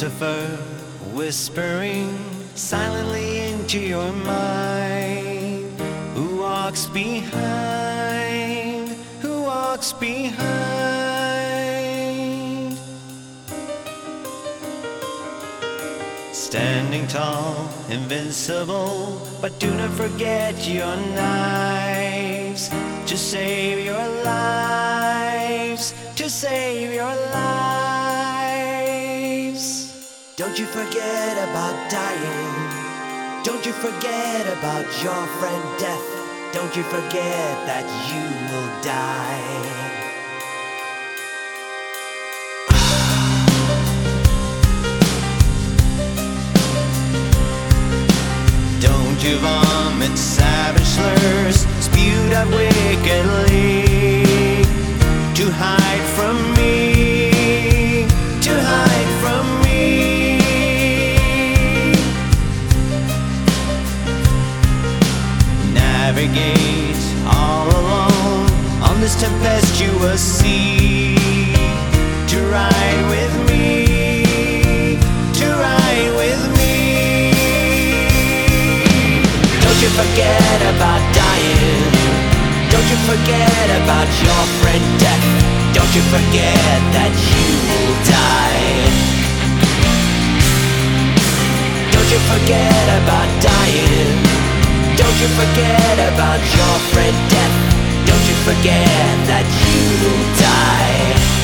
Lucifer whispering silently into your mind. Who walks behind? Who walks behind? Standing tall, invincible, but do not forget your knives to save your lives, to save your lives. Don't you forget about dying. Don't you forget about your friend death. Don't you forget that you will die. Don't you vomit savage slurs spewed out wickedly to hide from me, to hide from me. Navigate all alone on this tempestuous sea to ride with me, to ride with me. Don't you forget about dying. Don't you forget about your friend death. Don't you forget that you will die. Don't you forget about dying. Don't you forget about your friend death. Don't you forget that you will die.